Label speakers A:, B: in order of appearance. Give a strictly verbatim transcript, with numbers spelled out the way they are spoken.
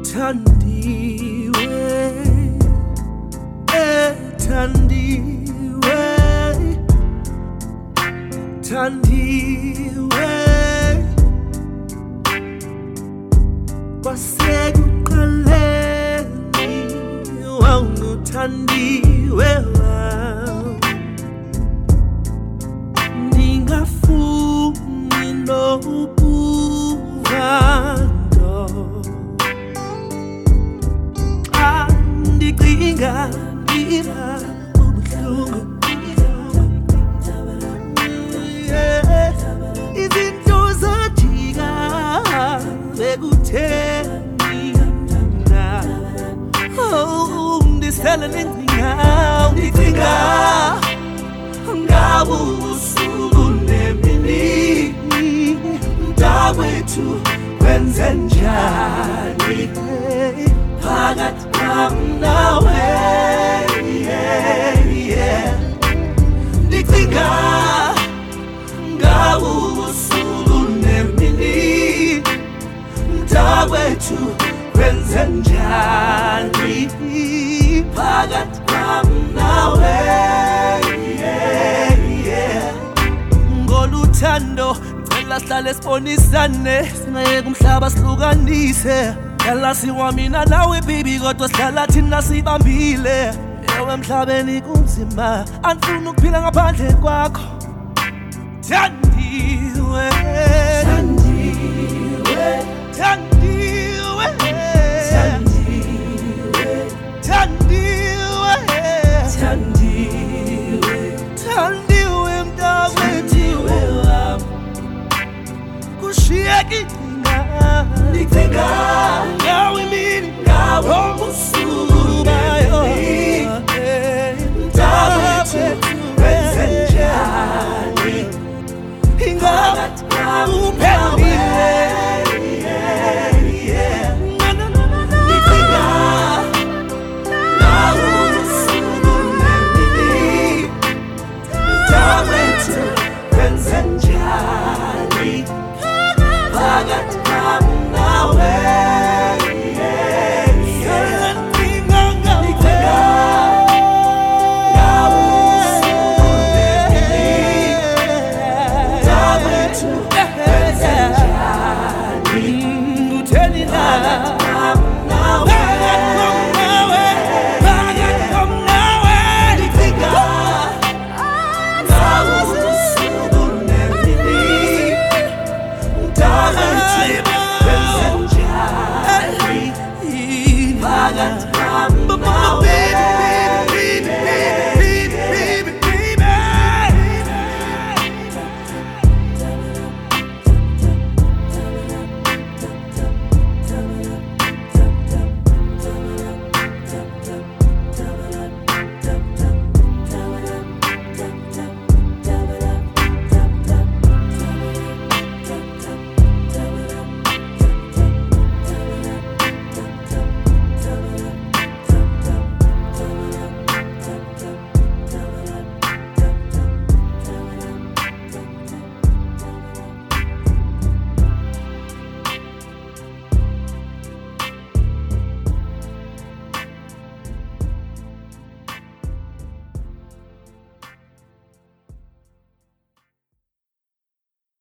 A: Thandiwe, eh, Thandiwe, Thandiwe, kwasekuqaleni wawunguthandiwe wami, ningafuni nobuvando xa ndicinga ngira ubuhlungu. Izinto zajika bekutheni na, oh, ndisele ndicinga ndicinga ngawo usuku nemini, mntakwethu wenze njani phakathi kwami nawe, ndicinga ngawo usuku nemini, mntakwethu wenze njani phakathi kwami nawe. Ngoluthando ngicela sihlale sibonisane, singayeka umhlaba sihlukanise. Yalasiwa mina nawe baby, kodwa sihlala thina sibambile. Ewe emhlabeni kunzima, anifuni ukuphila ngaphandle kwakho. Thandiwe, Thandiwe, Thandiwe, Thandiwe, Thandiwe, Thandiwe mntakwethu wami, kushiyeka icinga ndicinga ngawe mina ngawo usuku nemini, mntakwethu wenze njani phakathi kwami nawe, ndicinga ngawo usuku nemini, mntakwethu wenze njani phakathi kwami nawe. To